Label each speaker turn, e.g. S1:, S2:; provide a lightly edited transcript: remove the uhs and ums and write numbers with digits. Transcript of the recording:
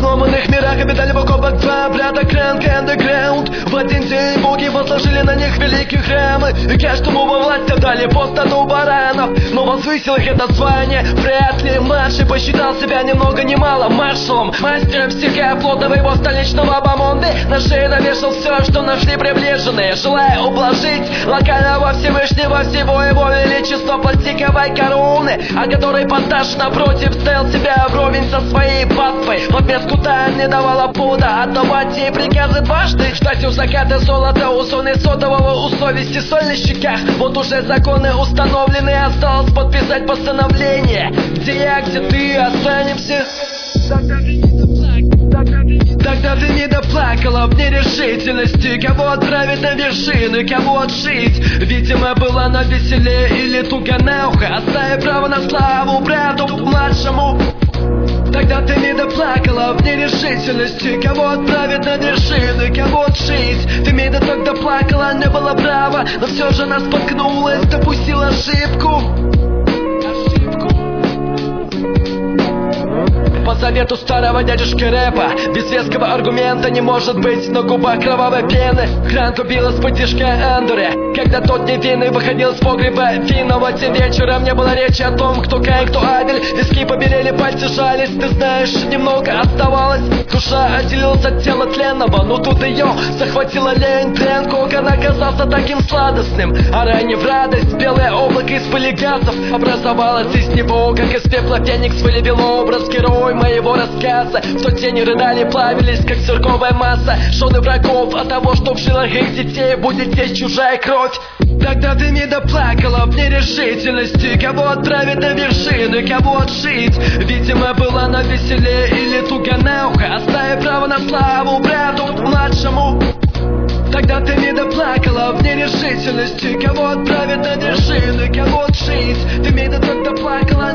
S1: сломанных мирах обитали бок о бок два брата Крэнк и Андеграунд. В один день боги возложили на них великие храмы, и каждому во власть отдали по стаду баранов. Но возвысил их это звание вряд ли. Младший посчитал себя ни много ни мало маршалом, мастером психоплотного его столичного бомонды. На шею навешал все, что нашли приближенные, желая ублажить локального Всевышнего, всего его величества пластиковой короны, о которой постаж напротив ставил себя вровень со своей паствой. В отместку та не давала повода отдавать ей приказы дважды, ждать у заката золота, у соны сотового, у совести соль на щеках. Вот уже законы установлены, осталось подписать постановление. Где я, где ты, останемся. Тогда ты не доплакала в нерешительности, кого отправить на вершины, кого отшить. Видимо, была на веселе или туго на ухо, оставив право на славу брату младшему. Тогда ты не доплакала в нерешительности, кого отправить на вершины, кого отшить. Ты меда тогда плакала, не было права, но все же она споткнулась, допустила ошибку. По совету старого дядюшки рэпа, без веского аргумента не может быть на губах кровавой пены. Хранк убила с поддержка Андоре, когда тот невинный выходил с погреба винного. Тем вечером не было речи о том, кто Каин, кто Абель. Виски побелели, пальцы жались, ты знаешь, немного оставалось. Душа отделилась от тела тленного, но тут ее захватила лень. Тлен кокон оказался таким сладостным, а ранее в радость белое облако из пыли газов образовалось из него, как из пепла феникс вылепил образ героя моего рассказа. В тот день рыдали, плавились, как цирковая масса. Жены врагов от того, что в жилах их детей будет течь чужая кровь. Тогда ты не доплакала в нерешительности, кого отправить на вершины, кого отшить. Видимо, была на веселе или туго на ухо, оставив право на славу брату младшему. Тогда ты не доплакала в нерешительности, кого отправить на вершины, кого отшить. Ты меда тогда плакала,